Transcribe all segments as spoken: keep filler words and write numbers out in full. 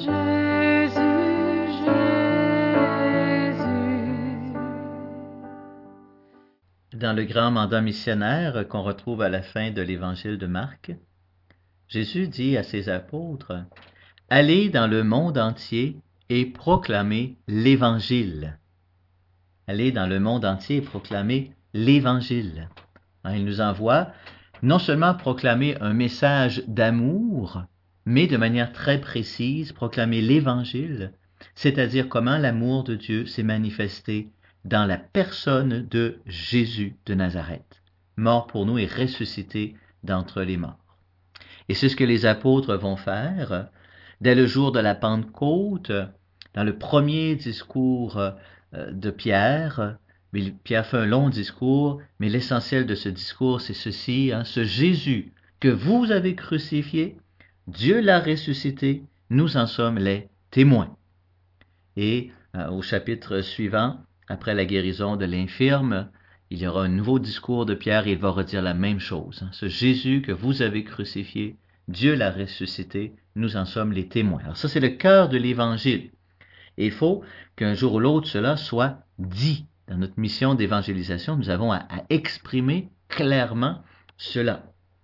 Jésus, Jésus. Dans le grand mandat missionnaire qu'on retrouve à la fin de l'évangile de Marc, Jésus dit à ses apôtres, « Allez dans le monde entier et proclamez l'Évangile. » Allez dans le monde entier et proclamez l'Évangile. Il nous envoie non seulement proclamer un message d'amour, mais de manière très précise, proclamer l'Évangile, c'est-à-dire comment l'amour de Dieu s'est manifesté dans la personne de Jésus de Nazareth, mort pour nous et ressuscité d'entre les morts. Et c'est ce que les apôtres vont faire dès le jour de la Pentecôte, dans le premier discours de Pierre. Pierre fait un long discours, mais l'essentiel de ce discours, c'est ceci, hein, ce Jésus que vous avez crucifié, Dieu l'a ressuscité, nous en sommes les témoins. Et euh, au chapitre suivant, après la guérison de l'infirme, il y aura un nouveau discours de Pierre et il va redire la même chose. Hein. Ce Jésus que vous avez crucifié, Dieu l'a ressuscité, nous en sommes les témoins. Alors ça, c'est le cœur de l'Évangile. Et il faut qu'un jour ou l'autre, cela soit dit. Dans notre mission d'évangélisation, nous avons à, à exprimer clairement cela.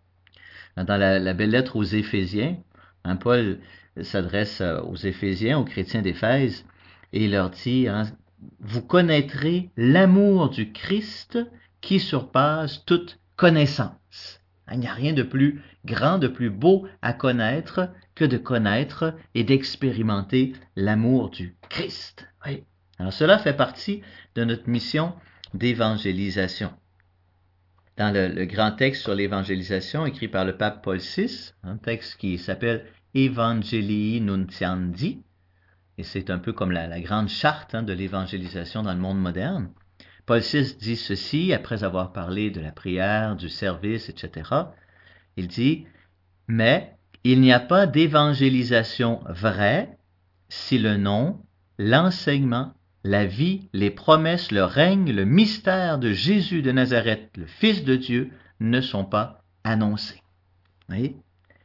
Dans la, la belle lettre aux Éphésiens, hein, Paul s'adresse aux Éphésiens, aux chrétiens d'Éphèse, et il leur dit, hein, vous connaîtrez l'amour du Christ qui surpasse toute connaissance. Il n'y a rien de plus grand, de plus beau à connaître que de connaître et d'expérimenter l'amour du Christ. Oui. Alors cela fait partie de notre mission d'évangélisation. Dans le, le grand texte sur l'évangélisation écrit par le pape Paul six, un texte qui s'appelle Evangelii Nuntiandi, et c'est un peu comme la, la grande charte hein, de l'évangélisation dans le monde moderne. Paul six dit ceci, après avoir parlé de la prière, du service, et cetera. Il dit, « Mais il n'y a pas d'évangélisation vraie si le nom, l'enseignement, la vie, les promesses, le règne, le mystère de Jésus de Nazareth, le Fils de Dieu, ne sont pas annoncés. » Vous voyez?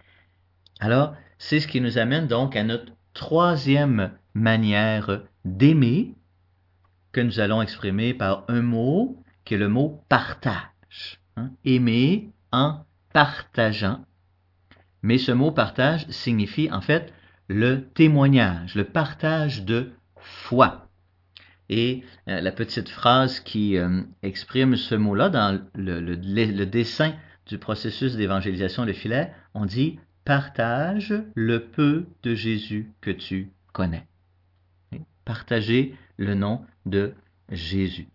Alors, c'est ce qui nous amène donc à notre troisième manière d'aimer, que nous allons exprimer par un mot, qui est le mot partage. Hein? Aimer en partageant. Mais ce mot partage signifie en fait le témoignage, le partage de foi. Et euh, la petite phrase qui euh, exprime ce mot-là dans le, le, le dessin du processus d'évangélisation de Filet, on dit « partage le peu de Jésus que tu connais ». Partager le nom de Jésus.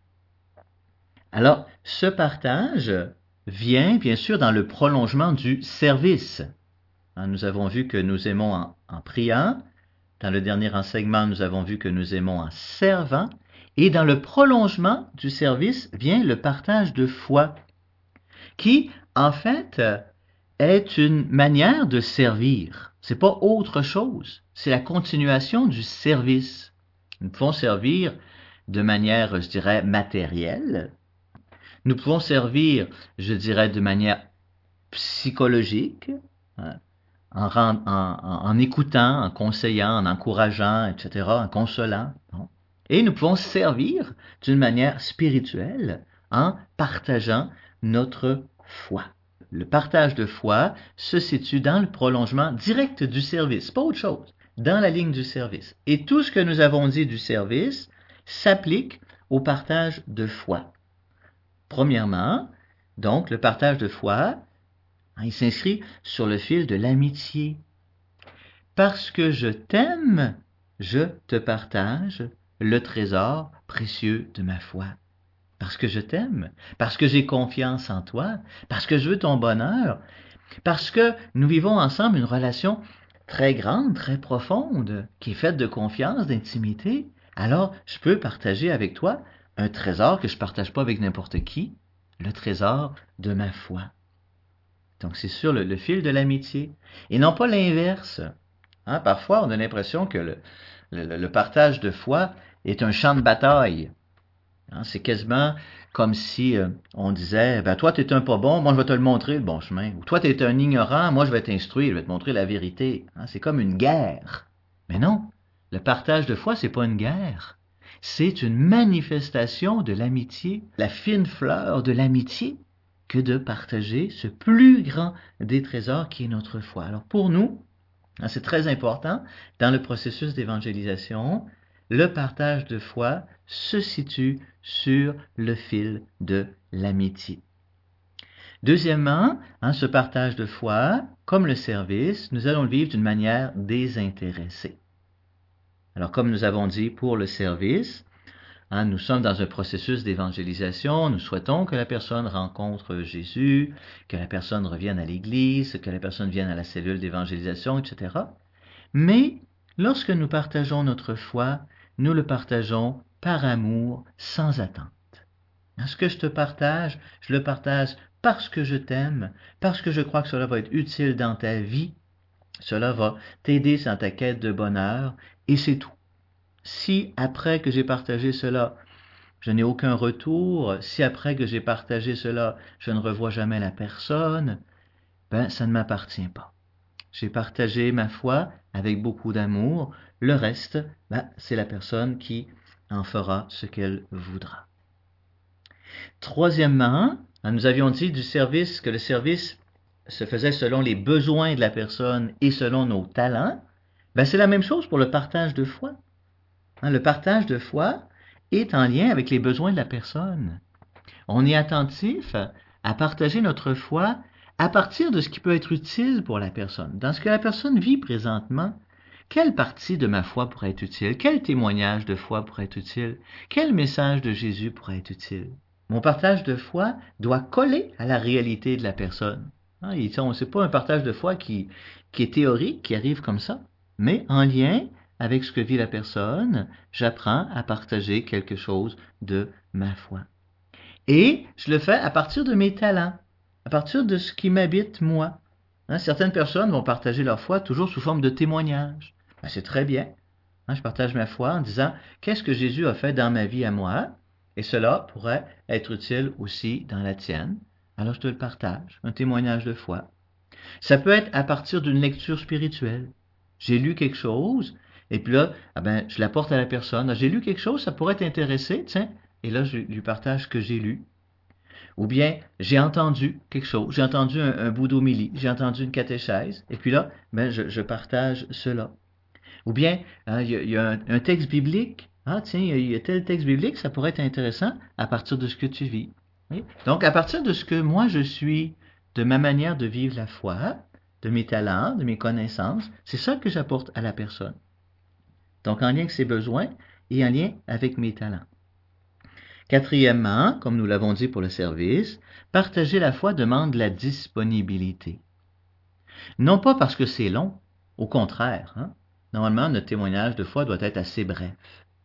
Alors, ce partage vient bien sûr dans le prolongement du service. Nous avons vu que nous aimons en, en priant. Dans le dernier enseignement, nous avons vu que nous aimons en servant. Et dans le prolongement du service vient le partage de foi, qui, en fait, est une manière de servir. C'est pas autre chose. C'est la continuation du service. Nous pouvons servir de manière, je dirais, matérielle. Nous pouvons servir, je dirais, de manière psychologique, hein, en, en, en, en écoutant, en conseillant, en encourageant, et cetera, en consolant. Bon. Et nous pouvons servir d'une manière spirituelle en partageant notre foi. Le partage de foi se situe dans le prolongement direct du service, pas autre chose, dans la ligne du service. Et tout ce que nous avons dit du service s'applique au partage de foi. Premièrement, donc, le partage de foi, il s'inscrit sur le fil de l'amitié. Parce que je t'aime, je te partage le trésor précieux de ma foi. Parce que je t'aime, parce que j'ai confiance en toi, parce que je veux ton bonheur, parce que nous vivons ensemble une relation très grande, très profonde, qui est faite de confiance, d'intimité, alors je peux partager avec toi un trésor que je ne partage pas avec n'importe qui, le trésor de ma foi. Donc c'est sur le, le fil de l'amitié, et non pas l'inverse. Hein, parfois, on a l'impression que le, le, le partage de foi est un champ de bataille. Hein, c'est quasiment comme si euh, on disait, ben toi, tu es un pas bon, moi je vais te le montrer, le bon chemin. Ou toi, tu es un ignorant, moi je vais t'instruire, je vais te montrer la vérité. Hein, c'est comme une guerre. Mais non, le partage de foi, c'est pas une guerre. C'est une manifestation de l'amitié, la fine fleur de l'amitié, que de partager ce plus grand des trésors qui est notre foi. Alors pour nous, c'est très important, dans le processus d'évangélisation, le partage de foi se situe sur le fil de l'amitié. Deuxièmement, hein, ce partage de foi, comme le service, nous allons le vivre d'une manière désintéressée. Alors, comme nous avons dit pour le service, hein, nous sommes dans un processus d'évangélisation, nous souhaitons que la personne rencontre Jésus, que la personne revienne à l'Église, que la personne vienne à la cellule d'évangélisation, et cetera. Mais lorsque nous partageons notre foi, nous le partageons par amour, sans attente. Ce que je te partage, je le partage parce que je t'aime, parce que je crois que cela va être utile dans ta vie, cela va t'aider dans ta quête de bonheur, et c'est tout. Si après que j'ai partagé cela, je n'ai aucun retour, si après que j'ai partagé cela, je ne revois jamais la personne, ben ça ne m'appartient pas. J'ai partagé ma foi avec beaucoup d'amour, le reste, ben, c'est la personne qui en fera ce qu'elle voudra. Troisièmement, nous avions dit du service que le service se faisait selon les besoins de la personne et selon nos talents. Ben, c'est la même chose pour le partage de foi. Hein, le partage de foi est en lien avec les besoins de la personne. On est attentif à partager notre foi à partir de ce qui peut être utile pour la personne. Dans ce que la personne vit présentement, quelle partie de ma foi pourrait être utile? Quel témoignage de foi pourrait être utile? Quel message de Jésus pourrait être utile? Mon partage de foi doit coller à la réalité de la personne. Hein, c'est pas un partage de foi qui, qui est théorique, qui arrive comme ça, mais en lien avec ce que vit la personne, j'apprends à partager quelque chose de ma foi. Et je le fais à partir de mes talents, à partir de ce qui m'habite moi. Hein, certaines personnes vont partager leur foi toujours sous forme de témoignage. Ben, c'est très bien. Hein, je partage ma foi en disant qu'est-ce que Jésus a fait dans ma vie à moi, et cela pourrait être utile aussi dans la tienne. Alors je te le partage, un témoignage de foi. Ça peut être à partir d'une lecture spirituelle. J'ai lu quelque chose, et puis là, ah ben, je l'apporte à la personne. Ah, j'ai lu quelque chose, ça pourrait t'intéresser, tiens, et là, je lui partage ce que j'ai lu. Ou bien, j'ai entendu quelque chose, j'ai entendu un, un bout d'homélie, j'ai entendu une catéchèse, et puis là, ben, je, je partage cela. Ou bien, il hein, y, y a un, un texte biblique, ah tiens, il y, y a tel texte biblique, ça pourrait être intéressant à partir de ce que tu vis. Oui? Donc, à partir de ce que moi je suis, de ma manière de vivre la foi, de mes talents, de mes connaissances, c'est ça que j'apporte à la personne. Donc, en lien avec ses besoins et en lien avec mes talents. Quatrièmement, comme nous l'avons dit pour le service, partager la foi demande la disponibilité. Non pas parce que c'est long, au contraire. Hein? Normalement, notre témoignage de foi doit être assez bref.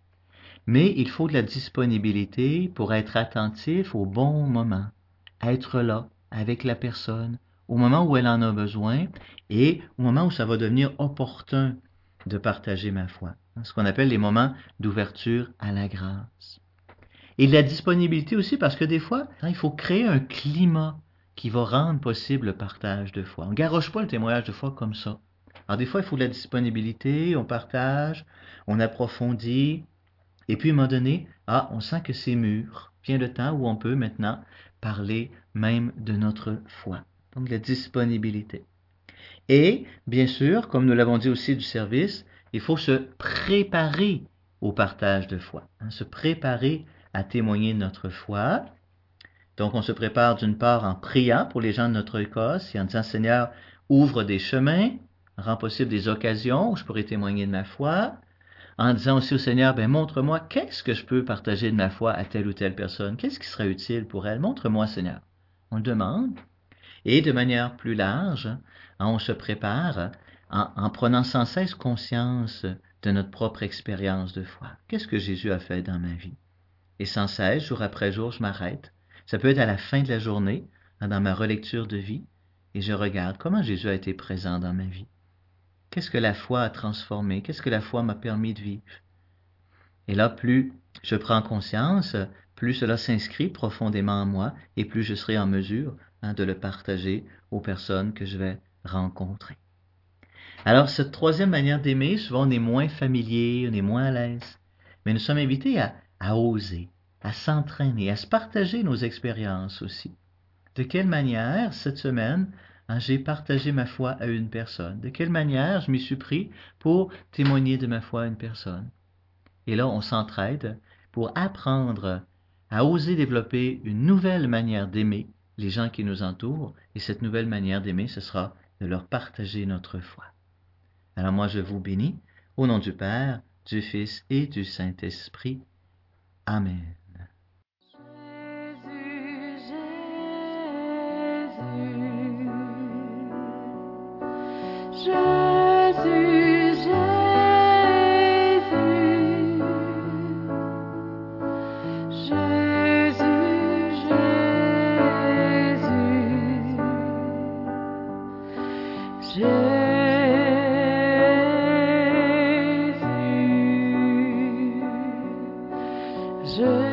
Mais il faut de la disponibilité pour être attentif au bon moment, être là avec la personne, au moment où elle en a besoin et au moment où ça va devenir opportun de partager ma foi. Ce qu'on appelle les moments d'ouverture à la grâce. Et de la disponibilité aussi parce que des fois, hein, il faut créer un climat qui va rendre possible le partage de foi. On ne garoche pas le témoignage de foi comme ça. Alors des fois, il faut de la disponibilité, on partage, on approfondit, et puis à un moment donné, ah, on sent que c'est mûr. Vient le temps où on peut maintenant parler même de notre foi. Donc la disponibilité. Et, bien sûr, comme nous l'avons dit aussi du service, il faut se préparer au partage de foi. Hein, se préparer à témoigner de notre foi. Donc, on se prépare d'une part en priant pour les gens de notre Écosse et en disant, Seigneur, ouvre des chemins, rend possible des occasions où je pourrai témoigner de ma foi. En disant aussi au Seigneur, ben, montre-moi qu'est-ce que je peux partager de ma foi à telle ou telle personne. Qu'est-ce qui serait utile pour elle? Montre-moi, Seigneur. On le demande. Et de manière plus large, on se prépare en, en prenant sans cesse conscience de notre propre expérience de foi. Qu'est-ce que Jésus a fait dans ma vie? Et sans cesse, jour après jour, je m'arrête. Ça peut être à la fin de la journée, dans ma relecture de vie, et je regarde comment Jésus a été présent dans ma vie. Qu'est-ce que la foi a transformé? Qu'est-ce que la foi m'a permis de vivre? Et là, plus je prends conscience, plus cela s'inscrit profondément en moi, et plus je serai en mesure hein, de le partager aux personnes que je vais rencontrer. Alors, cette troisième manière d'aimer, souvent on est moins familier, on est moins à l'aise. Mais nous sommes invités à, à oser, à s'entraîner, à se partager nos expériences aussi. De quelle manière, cette semaine, hein, j'ai partagé ma foi à une personne? De quelle manière je m'y suis pris pour témoigner de ma foi à une personne? Et là, on s'entraide pour apprendre à oser développer une nouvelle manière d'aimer les gens qui nous entourent. Et cette nouvelle manière d'aimer, ce sera de leur partager notre foi. Alors moi, je vous bénis au nom du Père, du Fils et du Saint-Esprit. Amen. Jésus, Jésus, Jésus, Jésus, Jésus, Jésus, Jésus.